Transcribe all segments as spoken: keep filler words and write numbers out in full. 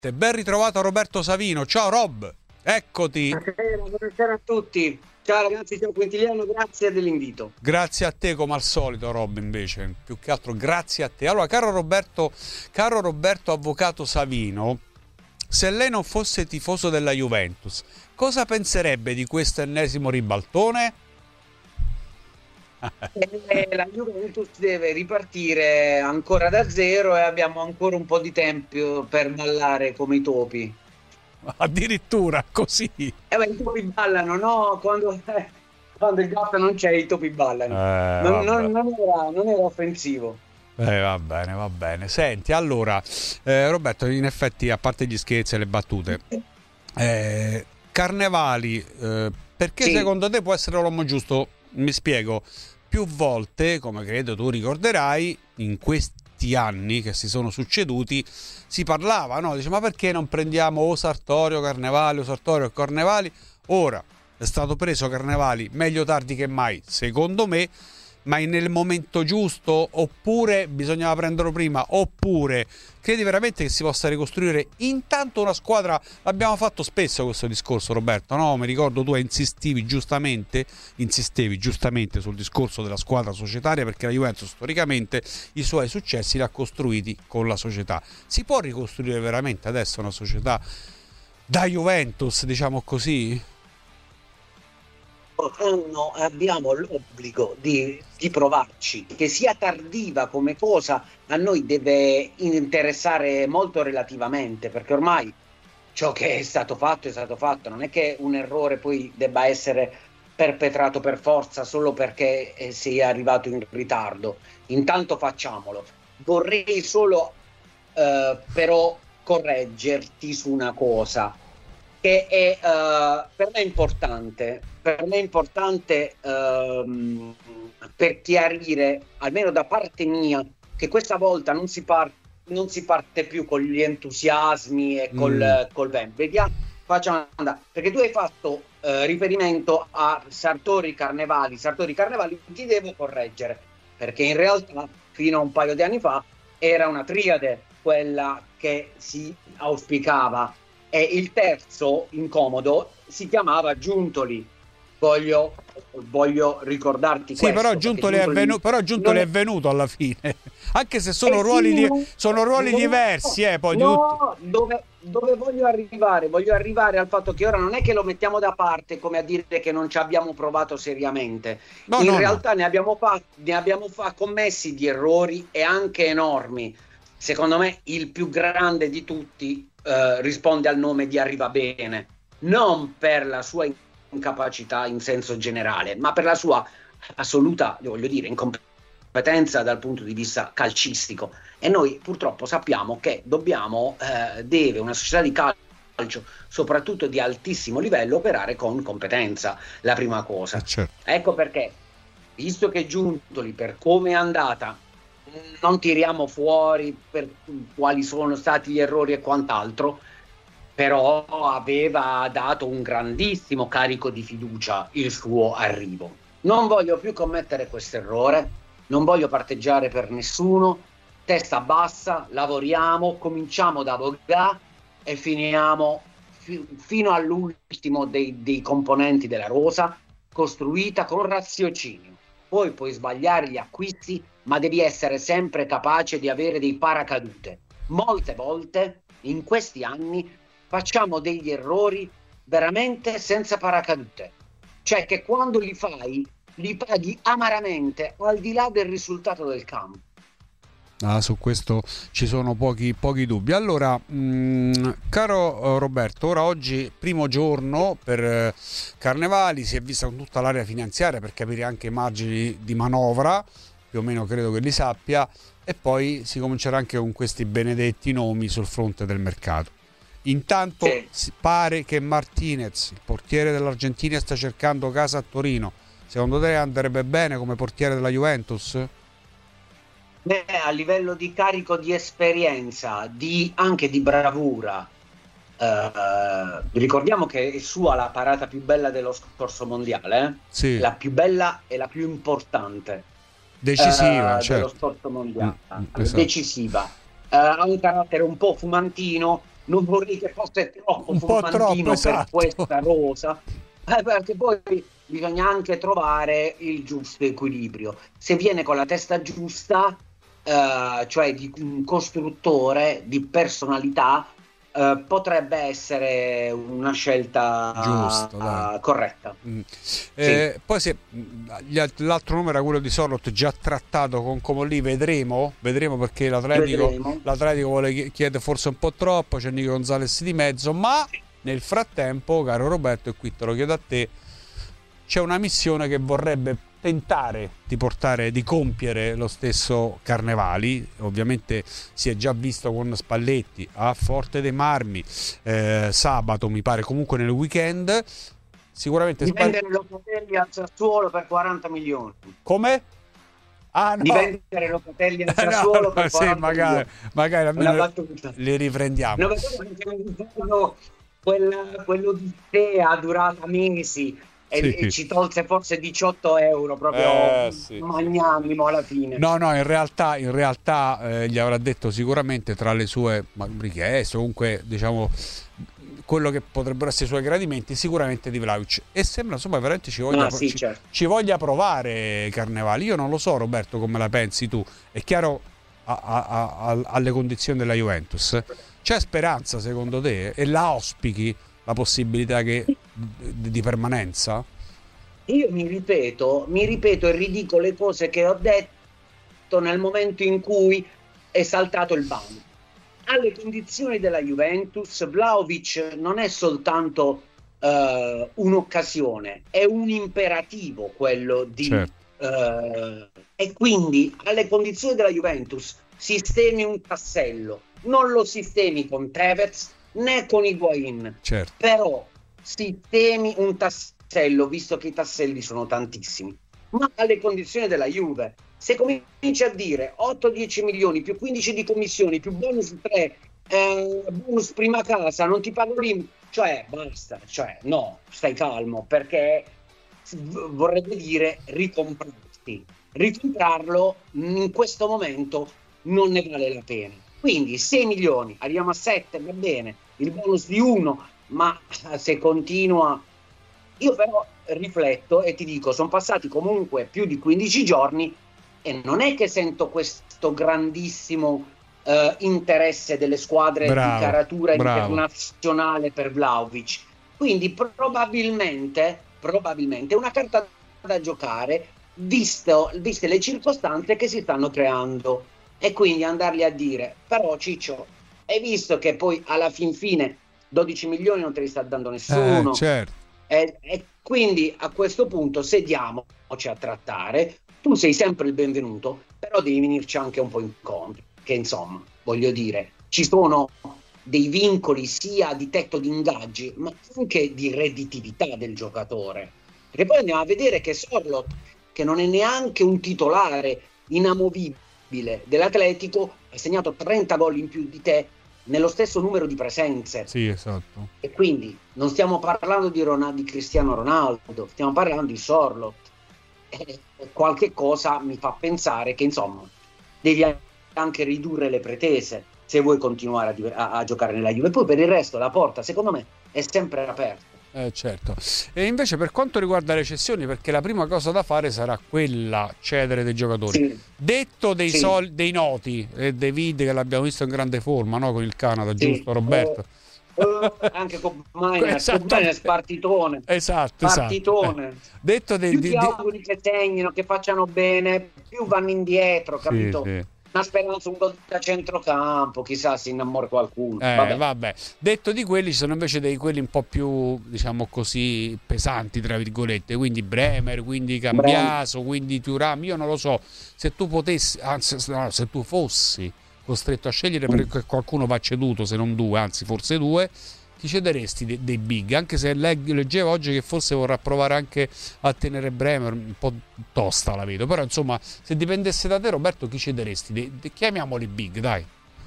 Ben ritrovato Roberto Savino. Ciao Rob, eccoti. Buonasera, buonasera a tutti. Ciao ragazzi, ciao Quintiliano, grazie dell'invito. Grazie a te come al solito Rob, invece, più che altro grazie a te. Allora, caro Roberto, caro Roberto Avvocato Savino, se lei non fosse tifoso della Juventus, cosa penserebbe di questo ennesimo ribaltone? La Juventus deve ripartire ancora da zero e abbiamo ancora un po' di tempo per ballare come i topi. Addirittura così? Eh beh, i topi ballano, no? Quando, eh, quando il gatto non c'è, i topi ballano. Eh, non, non, non, era, non era offensivo. Eh, va bene, va bene. Senti, allora, eh, Roberto, in effetti, a parte gli scherzi e le battute, eh, Carnevali, eh, perché sì. Secondo te può essere l'uomo giusto? Mi spiego. Più volte, come credo tu ricorderai, in questi anni che si sono succeduti, si parlava, no? Dice, ma perché non prendiamo o Sartorio, Carnevali, o Sartorio e Carnevali? Ora è stato preso Carnevali, meglio tardi che mai, secondo me, ma nel momento giusto, oppure bisognava prenderlo prima, oppure credi veramente che si possa ricostruire intanto una squadra? L'abbiamo fatto spesso questo discorso, Roberto, no? Mi ricordo tu insistivi giustamente insistevi giustamente sul discorso della squadra societaria, perché la Juventus storicamente i suoi successi li ha costruiti con la società. Si può ricostruire veramente adesso una società da Juventus, diciamo così? Hanno, abbiamo l'obbligo di, di provarci, che sia tardiva come cosa a noi deve interessare molto relativamente, perché ormai ciò che è stato fatto è stato fatto, non è che un errore poi debba essere perpetrato per forza solo perché eh, si è arrivato in ritardo. Intanto facciamolo. Vorrei solo eh, però correggerti su una cosa che è uh, per me è importante, per me è importante uh, per chiarire, almeno da parte mia, che questa volta non si, par- non si parte più con gli entusiasmi e col, mm. col vento. Vediamo, facciamo andare, perché tu hai fatto uh, riferimento a Sartori Carnevali, Sartori Carnevali, ti devo correggere, perché in realtà fino a un paio di anni fa era una triade quella che si auspicava. E il terzo incomodo si chiamava Giuntoli. Voglio, voglio ricordarti sì, questo. Però Giuntoli, Giuntoli, è, venu- però Giuntoli è venuto alla fine, anche se sono eh ruoli, sì, di- sono ruoli no, diversi. Eh, poi no, di... dove, dove voglio arrivare? Voglio arrivare al fatto che ora non è che lo mettiamo da parte come a dire che non ci abbiamo provato seriamente. No, In no, realtà no. ne abbiamo, fa- ne abbiamo fa- commessi di errori e anche enormi. Secondo me il più grande di tutti Uh, risponde al nome di Arrivabene, non per la sua incapacità in senso generale, ma per la sua assoluta, voglio dire, incompetenza dal punto di vista calcistico. E noi purtroppo sappiamo che dobbiamo, uh, deve una società di calcio, soprattutto di altissimo livello, operare con competenza, la prima cosa. Certo. Ecco perché, visto che Giuntoli, per come è andata, non tiriamo fuori per quali sono stati gli errori e quant'altro, però aveva dato un grandissimo carico di fiducia il suo arrivo. Non voglio più commettere questo errore, non voglio parteggiare per nessuno, testa bassa, lavoriamo, cominciamo da Vogà e finiamo fi- fino all'ultimo dei, dei componenti della rosa, costruita con raziocinio. Poi puoi sbagliare gli acquisti, ma devi essere sempre capace di avere dei paracadute. Molte volte, in questi anni, facciamo degli errori veramente senza paracadute. Cioè che quando li fai, li paghi amaramente, al di là del risultato del campo. Ah, su questo ci sono pochi, pochi dubbi. Allora, mh, caro Roberto, ora oggi, primo giorno per eh, Carnevali, si è vista con tutta l'area finanziaria per capire anche i margini di manovra, più o meno credo che li sappia, e poi si comincerà anche con questi benedetti nomi sul fronte del mercato. Intanto sì. Si pare che Martinez, il portiere dell'Argentina, sta cercando casa a Torino. Secondo te andrebbe bene come portiere della Juventus? Beh, a livello di carico di esperienza, di, anche di bravura, eh, ricordiamo che è sua la parata più bella dello scorso mondiale, eh? Sì. La più bella e la più importante, decisiva, eh, certo. dello scorso mondiale, mm, esatto. decisiva. Eh, ha un carattere un po' fumantino, non vorrei che fosse troppo un po' troppo, fumantino per esatto. questa rosa, eh, perché poi bisogna anche trovare il giusto equilibrio. Se viene con la testa giusta, eh, cioè di un costruttore di personalità, eh, potrebbe essere una scelta Giusto, dai. uh, corretta. Mm. Eh, sì. Poi se l'altro numero era quello di Sorloth, già trattato con Comolli, vedremo, vedremo perché l'Atletico, Vedremo. l'Atletico vuole chiede forse un po' troppo, c'è Nico Gonzalez di mezzo, ma nel frattempo, caro Roberto, e qui te lo chiedo a te, c'è una missione che vorrebbe tentare di portare, di compiere lo stesso Carnevali. Ovviamente si è già visto con Spalletti a Forte dei Marmi, eh, sabato mi pare, comunque nel weekend. Sicuramente di vendere Locatelli al Sassuolo per quaranta milioni. Come? Ah, no. Di vendere Locatelli al Sassuolo no, per sì, quaranta magari, milioni. magari almeno li riprendiamo. No, quella, quello di Tea durata mesi e, sì. e ci tolse forse diciotto euro proprio eh, sì. magnanimo alla fine. No, no, in realtà, in realtà eh, gli avrà detto sicuramente tra le sue richieste, comunque diciamo quello che potrebbero essere i suoi gradimenti, sicuramente di Vlahovic, e sembra insomma veramente ci voglia, ah, sì, ci, certo. ci voglia provare Carnevali. Io non lo so, Roberto, come la pensi tu. È chiaro a, a, a, alle condizioni della Juventus c'è speranza secondo te e la auspichi la possibilità che, di, di permanenza? Io mi ripeto, mi ripeto e ridico le cose che ho detto nel momento in cui è saltato il bando. Alle condizioni della Juventus, Vlahovic non è soltanto uh, un'occasione, è un imperativo quello di... Certo. Uh, e quindi alle condizioni della Juventus sistemi un tassello, non lo sistemi con Tevez né con Higuain, certo. però sistemi un tassello, visto che i tasselli sono tantissimi, ma alle condizioni della Juve. Se cominci a dire otto dieci milioni più quindici di commissioni più bonus tre, eh, bonus prima casa, non ti pago l'I M, cioè basta, cioè no, stai calmo, perché vorrebbe dire ricomprarti. Ricomprarlo in questo momento non ne vale la pena. Quindi sei milioni, arriviamo a sette, va bene, il bonus di uno, ma se continua... Io però rifletto e ti dico, sono passati comunque più di quindici giorni e non è che sento questo grandissimo uh, interesse delle squadre bravo, di caratura bravo. internazionale per Vlahovic. Quindi probabilmente, probabilmente è una carta da giocare, visto, viste le circostanze che si stanno creando. E quindi andargli a dire, però Ciccio, hai visto che poi alla fin fine dodici milioni non te li sta dando nessuno. Eh, certo. E, e quindi a questo punto sediamoci a trattare. Tu sei sempre il benvenuto, però devi venirci anche un po' incontro, che insomma, voglio dire, ci sono dei vincoli sia di tetto di ingaggi, ma anche di redditività del giocatore. Perché poi andiamo a vedere che Sorloth, che non è neanche un titolare inamovibile dell'Atletico, ha segnato trenta gol in più di te nello stesso numero di presenze. Sì, esatto. E quindi non stiamo parlando di, Ronaldo, di Cristiano Ronaldo, stiamo parlando di Sorloth. E qualche cosa mi fa pensare che insomma devi anche ridurre le pretese se vuoi continuare a, a, a giocare nella Juve. Poi per il resto la porta secondo me è sempre aperta. Eh, certo. E invece per quanto riguarda le cessioni, perché la prima cosa da fare sarà quella, cedere dei giocatori. Sì. Detto dei, sì. sol- dei noti, e David che l'abbiamo visto in grande forma, no? Con il Canada, sì. giusto Roberto? Uh, uh, anche con Miner, partitone. Esatto, partitone. Esatto. Detto dei, più di, ti auguri di... che segnino, che facciano bene, più vanno indietro, capito? Sì, sì. Una speranza un po' da centrocampo, chissà si innamora qualcuno. Eh, vabbè. vabbè. Detto di quelli, ci sono invece dei quelli un po' più, diciamo così, pesanti, tra virgolette, quindi Bremer, quindi Cambiaso, Bremer. Quindi Thuram. Io non lo so, se tu potessi, anzi, no, se tu fossi costretto a scegliere mm. perché qualcuno va ceduto, se non due, anzi forse due, ti cederesti dei, dei big, anche se leg- leggevo oggi che forse vorrà provare anche a tenere Bremer, un po' tosta la vedo, però insomma se dipendesse da te Roberto chi cederesti? De- de- chiamiamoli big, dai.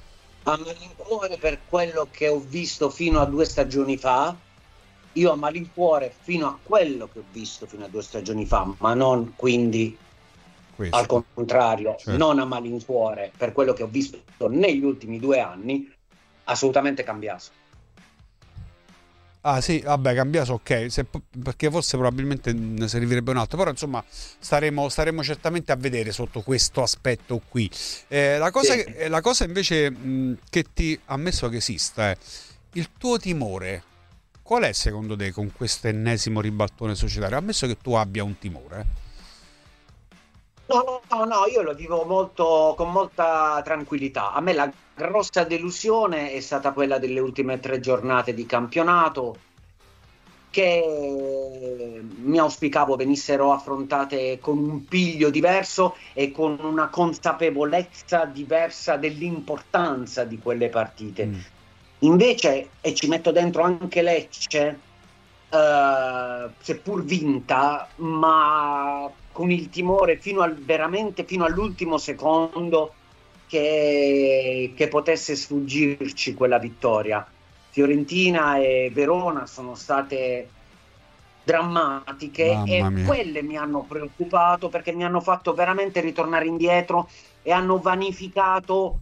A malincuore, per quello che ho visto fino a due stagioni fa, io a malincuore fino a quello che ho visto fino a due stagioni fa, ma non quindi questo. Al contrario, certo. Non a malincuore per quello che ho visto negli ultimi due anni, assolutamente Cambiaso. Ah sì, vabbè, Cambiaso ok, se, perché forse probabilmente ne servirebbe un altro, però insomma staremo, staremo certamente a vedere sotto questo aspetto qui. Eh, la, cosa Sì. che, la cosa invece mh, che ti, ammesso che esista, è il tuo timore. Qual è secondo te con questo ennesimo ribaltone societario? Ammesso che tu abbia un timore. No, no, no, io lo vivo molto, con molta tranquillità. A me la grossa delusione è stata quella delle ultime tre giornate di campionato, che mi auspicavo venissero affrontate con un piglio diverso e con una consapevolezza diversa dell'importanza di quelle partite. Mm. Invece, e ci metto dentro anche Lecce, Uh, seppur vinta, ma con il timore fino al, veramente fino all'ultimo secondo che, che potesse sfuggirci quella vittoria. Fiorentina e Verona sono state drammatiche. Mamma E mia. quelle mi hanno preoccupato, perché mi hanno fatto veramente ritornare indietro e hanno vanificato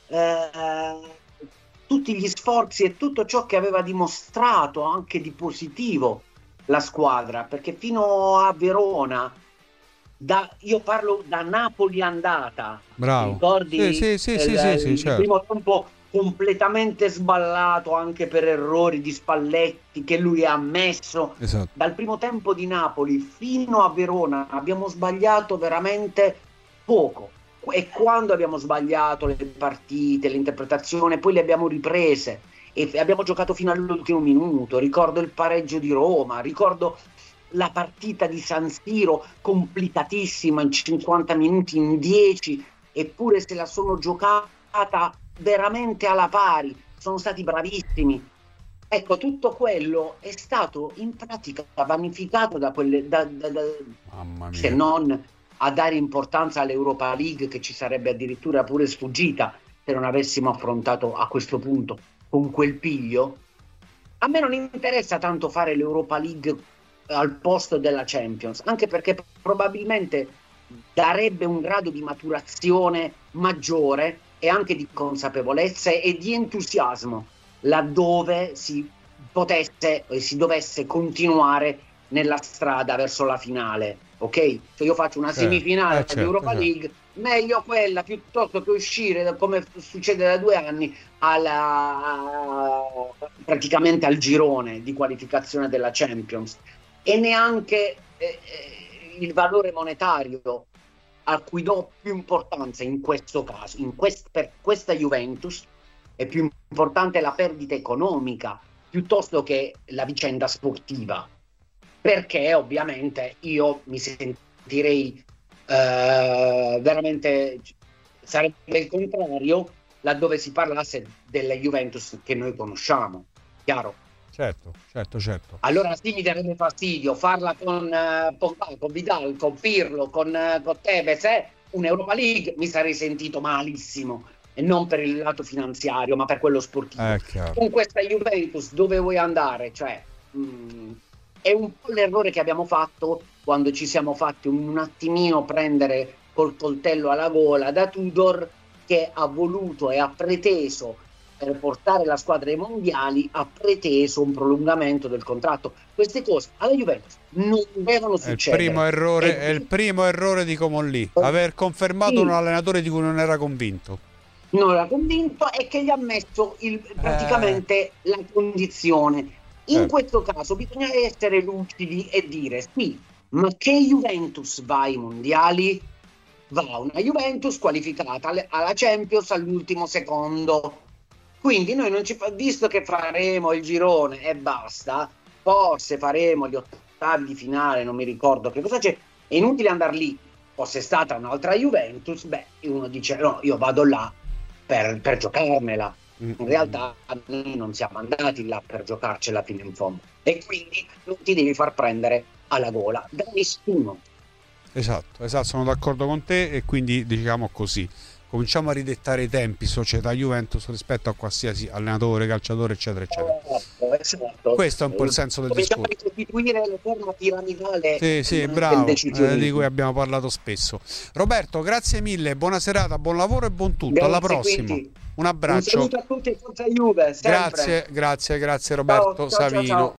eh, tutti gli sforzi e tutto ciò che aveva dimostrato anche di positivo la squadra, perché fino a Verona, da, io parlo da Napoli andata, Bravo. ti ricordi? Sì, sì, sì, il, sì, sì, il certo. primo tempo completamente sballato anche per errori di Spalletti che lui ha ammesso. Esatto. Dal primo tempo di Napoli fino a Verona abbiamo sbagliato veramente poco. E quando abbiamo sbagliato le partite, l'interpretazione, poi le abbiamo riprese e abbiamo giocato fino all'ultimo minuto. Ricordo il pareggio di Roma, ricordo la partita di San Siro complicatissima in cinquanta minuti, in dieci, eppure se la sono giocata veramente alla pari, sono stati bravissimi. Ecco, tutto quello è stato in pratica vanificato da quelle, da, da, da, Mamma mia. se non a dare importanza all'Europa League, che ci sarebbe addirittura pure sfuggita se non avessimo affrontato a questo punto con quel piglio. A me non interessa tanto fare l'Europa League al posto della Champions, anche perché probabilmente darebbe un grado di maturazione maggiore e anche di consapevolezza e di entusiasmo laddove si potesse e si dovesse continuare nella strada verso la finale. Ok? Se io faccio una semifinale eh, certo, di Europa certo. League, meglio quella piuttosto che uscire, come succede da due anni, alla, praticamente al girone di qualificazione della Champions. E neanche eh, il valore monetario a cui do più importanza in questo caso, in quest, per questa Juventus è più importante la perdita economica piuttosto che la vicenda sportiva, perché ovviamente io mi sentirei eh, veramente, sarebbe il contrario laddove si parlasse della Juventus che noi conosciamo, chiaro? Certo, certo, certo. Allora sì, mi darebbe fastidio farla con uh, Pogba, con Vidal, con Pirlo, con, uh, con Tevez, eh? Un'Europa League, mi sarei sentito malissimo, e non per il lato finanziario, ma per quello sportivo. Eh, con questa Juventus dove vuoi andare? Cioè, mh, è un po' l'errore che abbiamo fatto quando ci siamo fatti un, un attimino prendere col coltello alla gola da Tudor, che ha voluto e ha preteso, per portare la squadra ai mondiali, ha preteso un prolungamento del contratto. Queste cose alla Juventus non devono succedere. È il primo errore, e... è il primo errore di Comolli, aver confermato sì. un allenatore di cui non era convinto. Non era convinto e che gli ha messo il, praticamente eh. la condizione. In eh. questo caso bisogna essere lucidi e dire sì, ma che Juventus va ai mondiali? Va una Juventus qualificata alla Champions all'ultimo secondo. Quindi noi non ci fa, visto che faremo il girone e basta, forse faremo gli ottavi di finale, non mi ricordo che cosa c'è, è inutile andare lì. Fosse stata un'altra Juventus, beh, uno dice no, io vado là per, per giocarmela. In realtà noi non siamo andati là per giocarcela fino in fondo. E quindi non ti devi far prendere alla gola da nessuno. Esatto, esatto, sono d'accordo con te e quindi diciamo così. Cominciamo a ridettare i tempi società Juventus rispetto a qualsiasi allenatore, calciatore, eccetera, eccetera. Esatto, esatto. Questo è un po' il senso del Cominciamo discorso. Cominciamo a ricostituire la forma piramidale. Sì, sì, bravo, eh, di cui abbiamo parlato spesso. Roberto, grazie mille, buona serata, buon lavoro e buon tutto. Grazie, alla prossima. Quindi. Un abbraccio. Un saluto a tutti e forza Juve, sempre. Grazie, grazie, grazie Roberto Ciao, ciao, ciao, Savino. ciao.